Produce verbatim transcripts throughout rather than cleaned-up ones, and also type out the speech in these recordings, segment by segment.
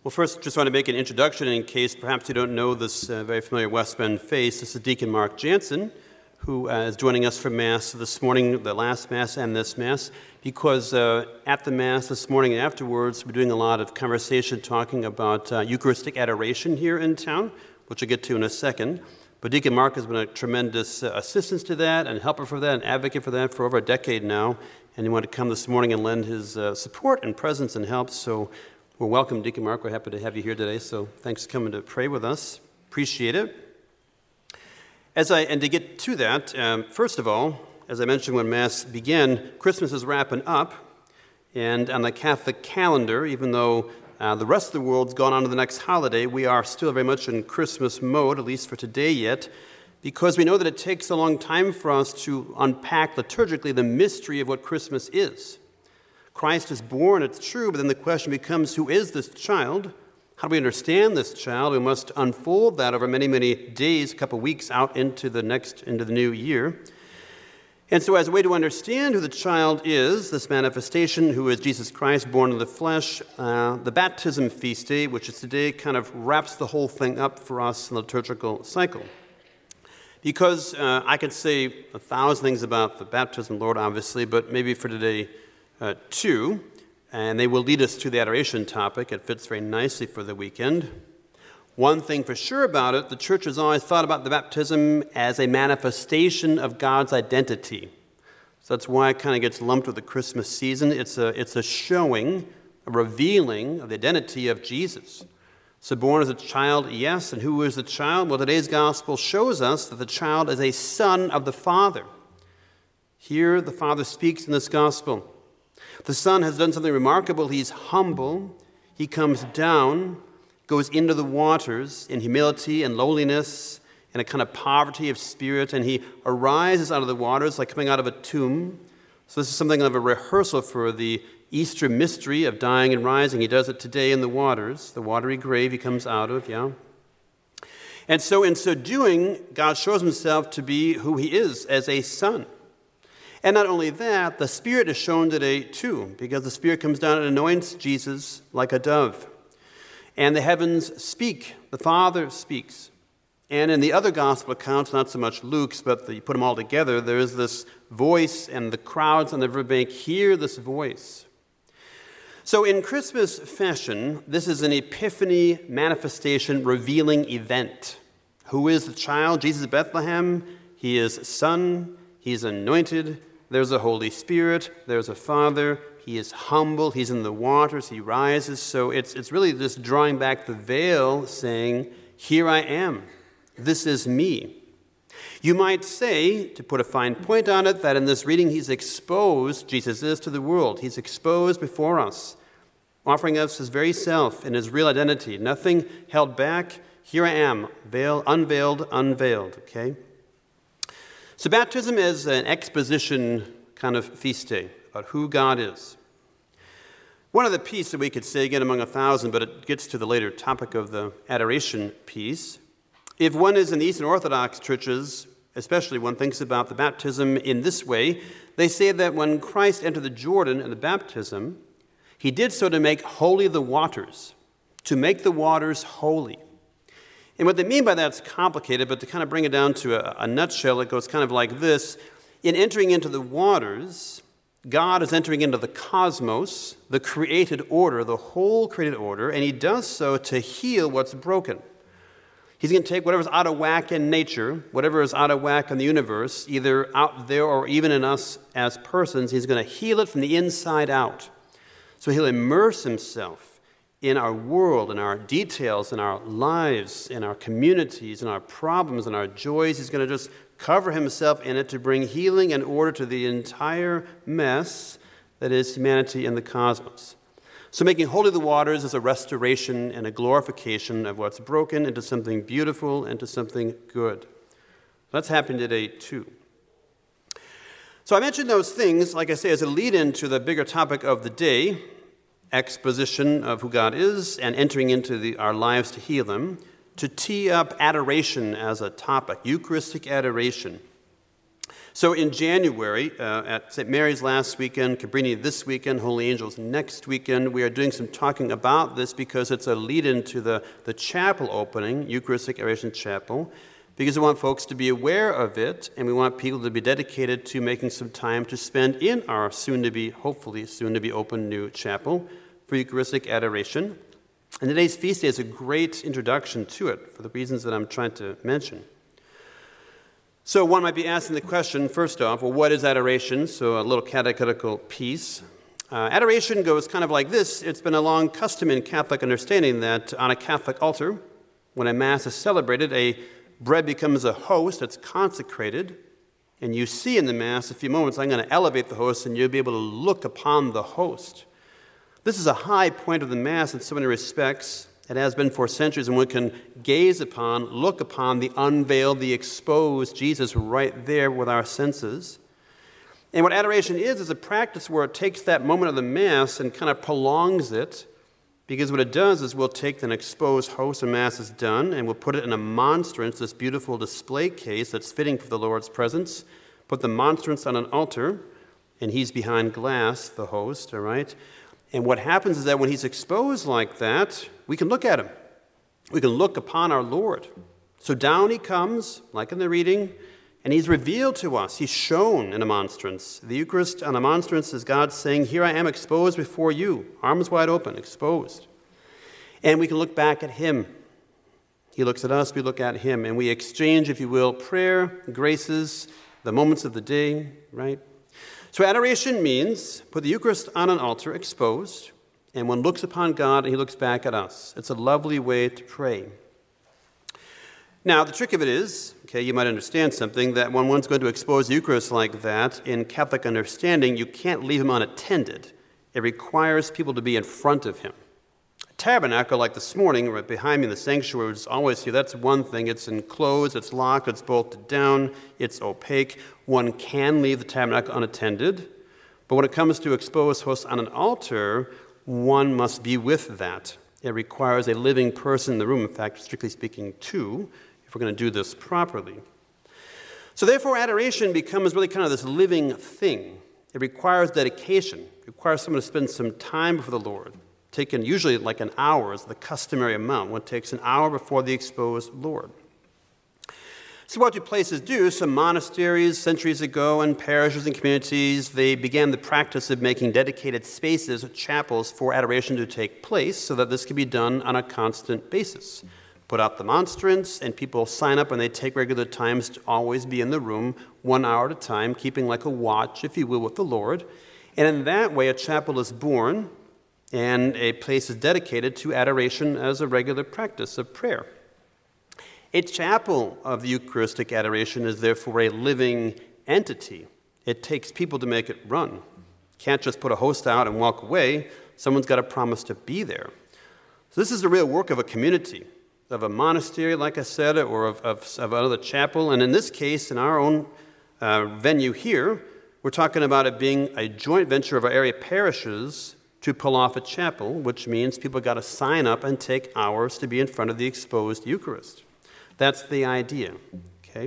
Well, first, just want to make an introduction in case perhaps you don't know this uh, very familiar West Bend face. This is Deacon Mark Jansen, who uh, is joining us for Mass this morning, the last Mass and this Mass, because uh, at the Mass this morning and afterwards, we're doing a lot of conversation talking about uh, Eucharistic adoration here in town, which I'll get to in a second. But Deacon Mark has been a tremendous uh, assistance to that and helper for that and advocate for that for over a decade now, and he wanted to come this morning and lend his uh, support and presence and help, so well, welcome, Deacon Mark. We're happy to have you here today, so thanks for coming to pray with us. Appreciate it. As I And to get to that, um, first of all, as I mentioned when Mass began, Christmas is wrapping up, and on the Catholic calendar, even though uh, the rest of the world's gone on to the next holiday, we are still very much in Christmas mode, at least for today yet, because we know that it takes a long time for us to unpack liturgically the mystery of what Christmas is. Christ is born, it's true, but then the question becomes, who is this child? How do we understand this child? We must unfold that over many, many days, a couple weeks out into the next, into the new year. And so as a way to understand who the child is, this manifestation, who is Jesus Christ, born in the flesh, uh, the baptism feast day, which is today, kind of wraps the whole thing up for us in the liturgical cycle. Because uh, I could say a thousand things about the baptism, Lord, obviously, but maybe for today, Uh, two, and they will lead us to the adoration topic. It fits very nicely for the weekend. One thing for sure about it, the Church has always thought about the baptism as a manifestation of God's identity. So that's why it kind of gets lumped with the Christmas season. It's a, it's a showing, a revealing of the identity of Jesus. So born as a child, yes, and who is the child? Well, today's gospel shows us that the child is a son of the Father. Here, the Father speaks in this gospel. The Son has done something remarkable. He's humble. He comes down, goes into the waters in humility and lowliness and a kind of poverty of spirit, and he arises out of the waters like coming out of a tomb. So this is something of a rehearsal for the Easter mystery of dying and rising. He does it today in the waters, the watery grave he comes out of, yeah. And so in so doing, God shows himself to be who he is as a son. And not only that, the Spirit is shown today too, because the Spirit comes down and anoints Jesus like a dove. And the heavens speak, the Father speaks. And in the other gospel accounts, not so much Luke's, but the, you put them all together, there is this voice, and the crowds on the riverbank hear this voice. So in Christmas fashion, this is an epiphany manifestation revealing event. Who is the child? Jesus of Bethlehem. He is son. He is anointed. There's a Holy Spirit, there's a Father, he is humble, he's in the waters, he rises. So it's it's really just drawing back the veil, saying, here I am, this is me. You might say, to put a fine point on it, that in this reading he's exposed, Jesus is to the world. He's exposed before us, offering us his very self and his real identity. Nothing held back. Here I am, veil, unveiled, unveiled, okay? So baptism is an exposition kind of feast day about who God is. One other piece that we could say, again among a thousand, but it gets to the later topic of the adoration piece. If one is in the Eastern Orthodox churches, especially one thinks about the baptism in this way, they say that when Christ entered the Jordan in the baptism, he did so to make holy the waters, to make the waters holy. And what they mean by that is complicated, but to kind of bring it down to a, a nutshell, it goes kind of like this. In entering into the waters, God is entering into the cosmos, the created order, the whole created order, and he does so to heal what's broken. He's going to take whatever's out of whack in nature, whatever is out of whack in the universe, either out there or even in us as persons, he's going to heal it from the inside out. So he'll immerse himself in our world, in our details, in our lives, in our communities, in our problems, in our joys. He's going to just cover himself in it to bring healing and order to the entire mess that is humanity and the cosmos. So making holy the waters is a restoration and a glorification of what's broken into something beautiful, into something good. That's happening today too. So I mentioned those things, like I say, as a lead-in to the bigger topic of the day, exposition of who God is and entering into the, our lives to heal them, to tee up adoration as a topic, Eucharistic adoration. So in January, uh, at Saint Mary's last weekend, Cabrini this weekend, Holy Angels next weekend, we are doing some talking about this because it's a lead-in to the, the chapel opening, Eucharistic Adoration Chapel, because we want folks to be aware of it, and we want people to be dedicated to making some time to spend in our soon-to-be, hopefully soon-to-be open new chapel for Eucharistic adoration. And today's feast day is a great introduction to it for the reasons that I'm trying to mention. So one might be asking the question, first off, well, what is adoration? So a little catechetical piece. Uh, adoration goes kind of like this. It's been a long custom in Catholic understanding that on a Catholic altar, when a Mass is celebrated, a bread becomes a host that's consecrated. And you see in the Mass, a few moments, I'm going to elevate the host, and you'll be able to look upon the host. This is a high point of the Mass in so many respects. It has been for centuries, and one can gaze upon, look upon the unveiled, the exposed Jesus right there with our senses. And what adoration is, is a practice where it takes that moment of the Mass and kind of prolongs it, because what it does is we'll take an exposed host when Mass is done, and we'll put it in a monstrance, this beautiful display case that's fitting for the Lord's presence, put the monstrance on an altar, and he's behind glass, the host, all right? And what happens is that when he's exposed like that, we can look at him. We can look upon our Lord. So down he comes, like in the reading, and he's revealed to us. He's shown in a monstrance. The Eucharist on a monstrance is God saying, here I am exposed before you, arms wide open, exposed. And we can look back at him. He looks at us, we look at him, and we exchange, if you will, prayer, graces, the moments of the day, right? So adoration means put the Eucharist on an altar, exposed, and one looks upon God and he looks back at us. It's a lovely way to pray. Now, the trick of it is, okay, you might understand something, that when one's going to expose the Eucharist like that, in Catholic understanding, you can't leave him unattended. It requires people to be in front of him. A tabernacle, like this morning, right behind me in the sanctuary, which is always here, that's one thing. It's enclosed, it's locked, it's bolted down, it's opaque. One can leave the tabernacle unattended, but when it comes to exposed hosts on an altar, one must be with that. It requires a living person in the room, in fact, strictly speaking, two, if we're going to do this properly. So therefore, adoration becomes really kind of this living thing. It requires dedication. It requires someone to spend some time before the Lord, taken usually like an hour is the customary amount. One takes an hour before the exposed Lord. So what do places do? Some monasteries centuries ago and parishes and communities, they began the practice of making dedicated spaces, chapels, for adoration to take place so that this could be done on a constant basis. Put out the monstrance, and people sign up and they take regular times to always be in the room, one hour at a time, keeping like a watch, if you will, with the Lord. And in that way, a chapel is born, and a place is dedicated to adoration as a regular practice of prayer. A chapel of the Eucharistic adoration is therefore a living entity. It takes people to make it run. Can't just put a host out and walk away. Someone's got to promise to be there. So this is the real work of a community, of a monastery, like I said, or of, of, of another chapel. And in this case, in our own uh, venue here, we're talking about it being a joint venture of our area parishes to pull off a chapel, which means people got to sign up and take hours to be in front of the exposed Eucharist. That's the idea, okay?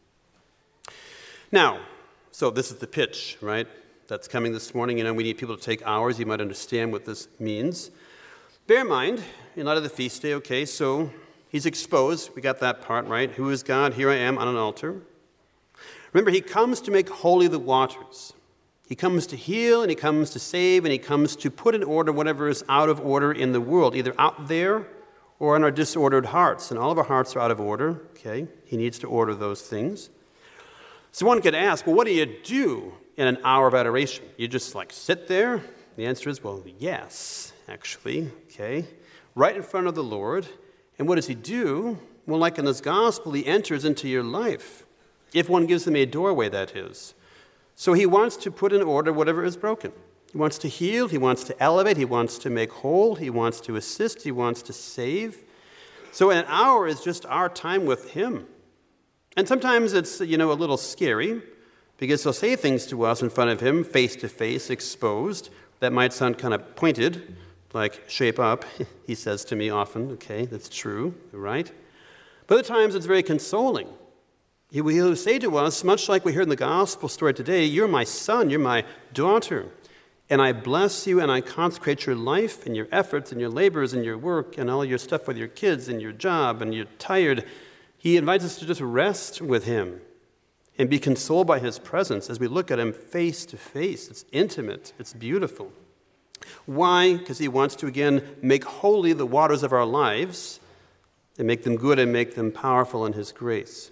Now, so this is the pitch, right? That's coming this morning. You know, we need people to take hours. You might understand what this means. Bear in mind, in light of the feast day, okay, so he's exposed. We got that part, right? Who is God? Here I am on an altar. Remember, he comes to make holy the waters. He comes to heal, and he comes to save, and he comes to put in order whatever is out of order in the world, either out there or in our disordered hearts. And all of our hearts are out of order, okay? He needs to order those things. So one could ask, well, what do you do in an hour of adoration? You just like sit there? The answer is, well, yes, actually, okay? Right in front of the Lord. And what does he do? Well, like in this gospel, he enters into your life. If one gives him a doorway, that is. So he wants to put in order whatever is broken. He wants to heal, he wants to elevate, he wants to make whole, he wants to assist, he wants to save. So an hour is just our time with him. And sometimes it's, you know, a little scary because he'll say things to us in front of him, face to face, exposed. That might sound kind of pointed, like shape up, he says to me often. Okay, that's true, right? But other times it's very consoling. He will say to us, much like we heard in the gospel story today, you're my son, you're my daughter, and I bless you and I consecrate your life and your efforts and your labors and your work and all your stuff with your kids and your job and you're tired. He invites us to just rest with him and be consoled by his presence as we look at him face to face. It's intimate. It's beautiful. Why? Because he wants to, again, make holy the waters of our lives and make them good and make them powerful in his grace.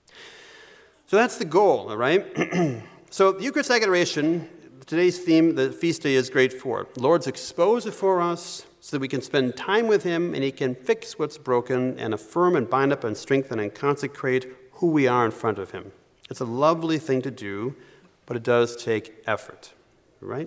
So that's the goal, all right? So the Eucharistic adoration, today's theme, the feast day, is great for. The Lord's exposed before us so that we can spend time with him and he can fix what's broken and affirm and bind up and strengthen and consecrate who we are in front of him. It's a lovely thing to do, but it does take effort, right?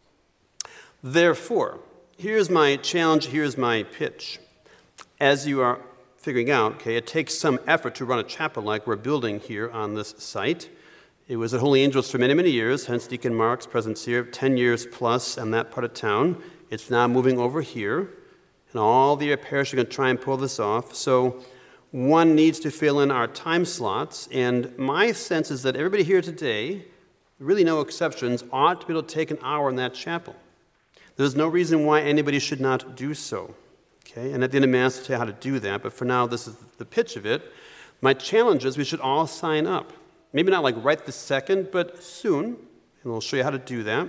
Therefore, here's my challenge, here's my pitch. As you are figuring out, okay, it takes some effort to run a chapel like we're building here on this site. It was at Holy Angels for many, many years, hence Deacon Mark's presence here, ten years plus in that part of town. It's now moving over here, and all the parish are going to try and pull this off. So one needs to fill in our time slots, and my sense is that everybody here today, really no exceptions, ought to be able to take an hour in that chapel. There's no reason why anybody should not do so. Okay, and at the end of Mass, I'll tell you how to do that, but for now, this is the pitch of it. My challenge is we should all sign up. Maybe not like right this second, but soon, and we'll show you how to do that.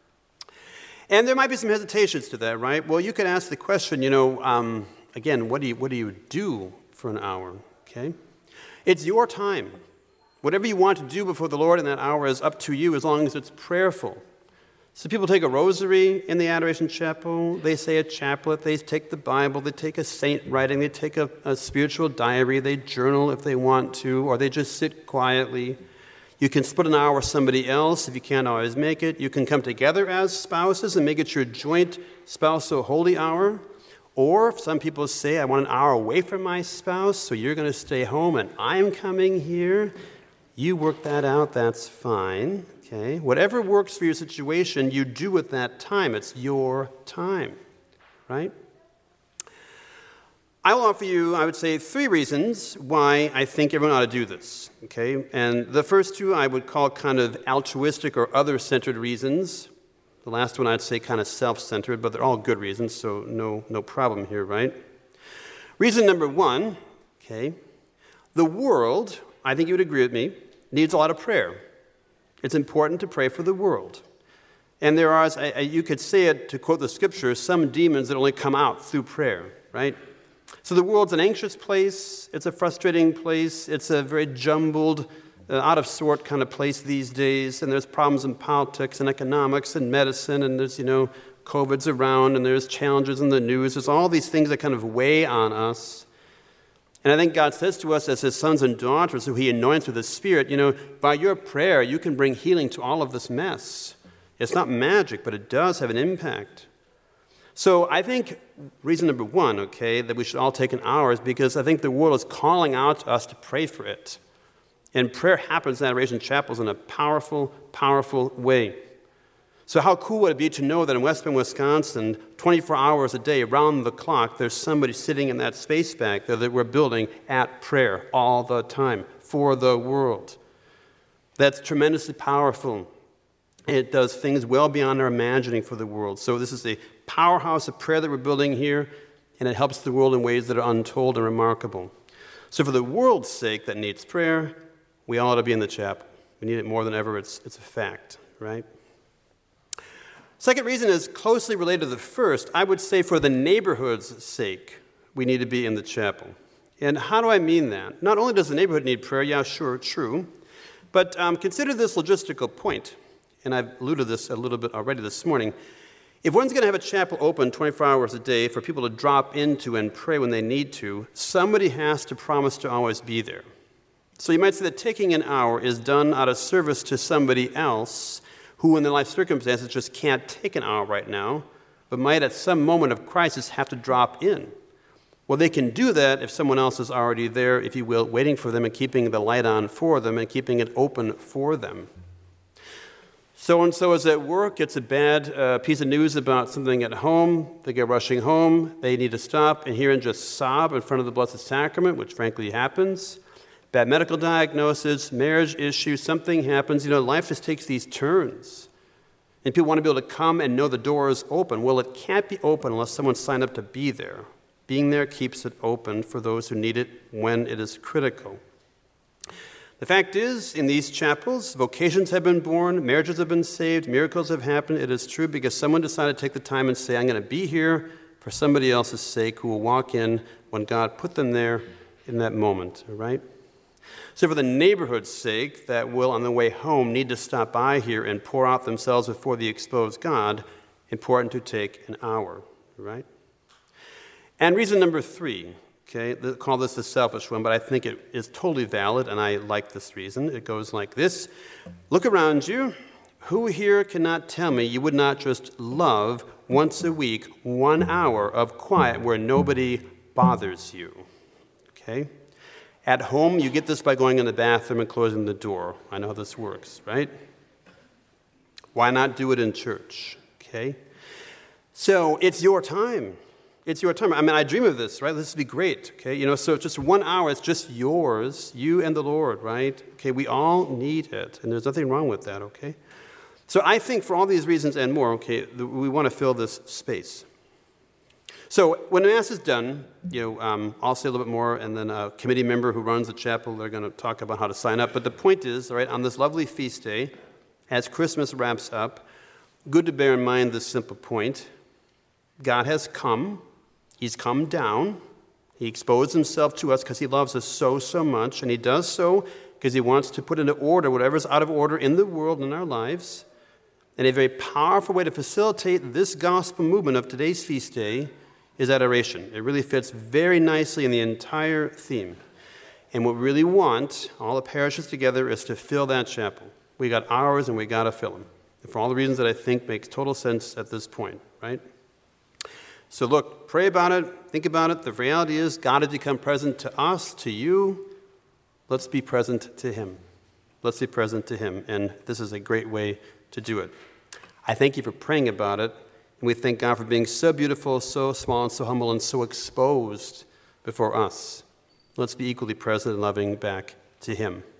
And there might be some hesitations to that, right? Well, you could ask the question, you know, um, again, what do you, what do you do for an hour, okay? It's your time. Whatever you want to do before the Lord in that hour is up to you as long as it's prayerful. So people take a rosary in the Adoration Chapel, they say a chaplet, they take the Bible, they take a saint writing, they take a, a spiritual diary, they journal if they want to, or they just sit quietly. You can split an hour with somebody else if you can't always make it. You can come together as spouses and make it your joint spousal holy hour. Or if some people say, I want an hour away from my spouse, so you're going to stay home and I'm coming here. You work that out, that's fine. Okay? Whatever works for your situation, you do with that time. It's your time, right? I will offer you, I would say, three reasons why I think everyone ought to do this, okay? And the first two I would call kind of altruistic or other-centered reasons. The last one I'd say kind of self-centered, but they're all good reasons, so no, no problem here, right? Reason number one, okay, the world, I think you would agree with me, needs a lot of prayer. It's important to pray for the world. And there are, you could say it, to quote the scripture, some demons that only come out through prayer, right? So the world's an anxious place, it's a frustrating place, it's a very jumbled, uh, out-of-sort kind of place these days, and there's problems in politics and economics and medicine, and there's, you know, COVID's around, and there's challenges in the news. There's all these things that kind of weigh on us. And I think God says to us as his sons and daughters who he anoints with his Spirit, you know, by your prayer, you can bring healing to all of this mess. It's not magic, but it does have an impact. So I think reason number one, okay, that we should all take an hour is because I think the world is calling out to us to pray for it. And prayer happens in Adoration Chapels in a powerful, powerful way. So how cool would it be to know that in West Bend, Wisconsin, twenty-four hours a day, around the clock, there's somebody sitting in that space back there that we're building at prayer all the time for the world. That's tremendously powerful. It does things well beyond our imagining for the world. So this is a powerhouse of prayer that we're building here, and it helps the world in ways that are untold and remarkable. So for the world's sake that needs prayer, we all ought to be in the chapel. We need it more than ever. It's, it's a fact, right? Second reason is closely related to the first. I would say for the neighborhood's sake, we need to be in the chapel. And how do I mean that? Not only does the neighborhood need prayer, yeah, sure, true, but um, consider this logistical point. And I've alluded to this a little bit already this morning. If one's going to have a chapel open twenty-four hours a day for people to drop into and pray when they need to, somebody has to promise to always be there. So you might say that taking an hour is done out of service to somebody else who in their life circumstances just can't take an hour right now, but might at some moment of crisis have to drop in. Well, they can do that if someone else is already there, if you will, waiting for them and keeping the light on for them and keeping it open for them. So-and-so is at work, gets a bad uh, piece of news about something at home, they get rushing home, they need to stop and hear and just sob in front of the Blessed Sacrament, which frankly happens. Bad medical diagnosis, marriage issue, something happens. You know, life just takes these turns. And people want to be able to come and know the door is open. Well, it can't be open unless someone signed up to be there. Being there keeps it open for those who need it when it is critical. The fact is, in these chapels, vocations have been born, marriages have been saved, miracles have happened. It is true because someone decided to take the time and say, I'm going to be here for somebody else's sake who will walk in when God put them there in that moment, all right? So for the neighborhood's sake that will, on the way home, need to stop by here and pour out themselves before the exposed God, important to take an hour, right? And reason number three, okay, they call this the selfish one, but I think it is totally valid, and I like this reason. It goes like this. Look around you. Who here cannot tell me you would not just love once a week one hour of quiet where nobody bothers you, okay? At home, you get this by going in the bathroom and closing the door. I know how this works, right? Why not do it in church, okay? So it's your time. It's your time. I mean, I dream of this, right? This would be great, okay? You know, so just one hour, it's just yours, you and the Lord, right? Okay, we all need it, and there's nothing wrong with that, okay? So I think for all these reasons and more, okay, we want to fill this space. So when the Mass is done, you know, um, I'll say a little bit more, and then a committee member who runs the chapel, they're going to talk about how to sign up. But the point is, all right, on this lovely feast day, as Christmas wraps up, good to bear in mind this simple point. God has come. He's come down. He exposed himself to us because he loves us so, so much. And he does so because he wants to put into order whatever's out of order in the world and in our lives. And a very powerful way to facilitate this gospel movement of today's feast day is adoration. It really fits very nicely in the entire theme. And what we really want, all the parishes together, is to fill that chapel. We got hours and we got to fill them. And for all the reasons that I think makes total sense at this point, right? So look, pray about it, think about it. The reality is God has become present to us, to you. Let's be present to him. Let's be present to him. And this is a great way to do it. I thank you for praying about it. And we thank God for being so beautiful, so small, and so humble, and so exposed before us. Let's be equally present and loving back to him.